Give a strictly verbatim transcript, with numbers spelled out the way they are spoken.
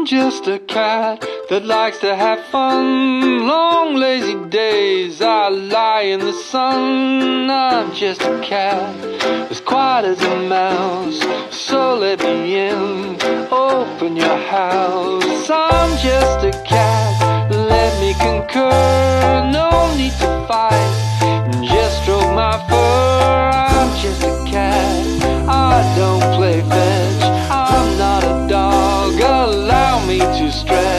just a cat that likes to have fun. Long lazy days I lie in the sun. I'm just a cat, as quiet as a mouse. So let me in, open your house. I'm just a cat, let me concur. No need to fight, just stroke my fur. I'm just a cat, I don't play fetch. I'm not a dog, allow me to stretch.